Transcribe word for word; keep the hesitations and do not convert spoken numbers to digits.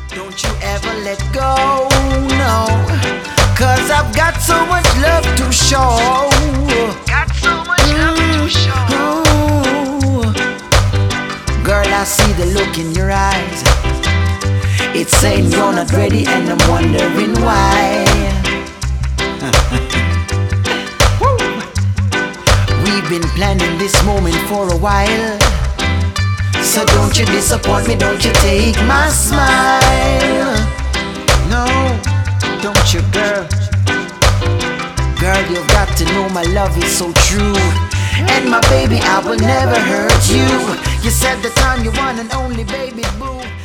Don't you ever let go, no, cause I've got so much love to show. Got so much love to show. Ooh. Girl, I see the look in your eyes. It's saying you're not ready and I'm wondering why. We've been planning this moment for a while, so don't you disappoint me, don't you take my smile. No, don't you, girl. Girl, you've got to know my love is so true. And my baby, I will never hurt you. You said that I'm your one and only baby boo.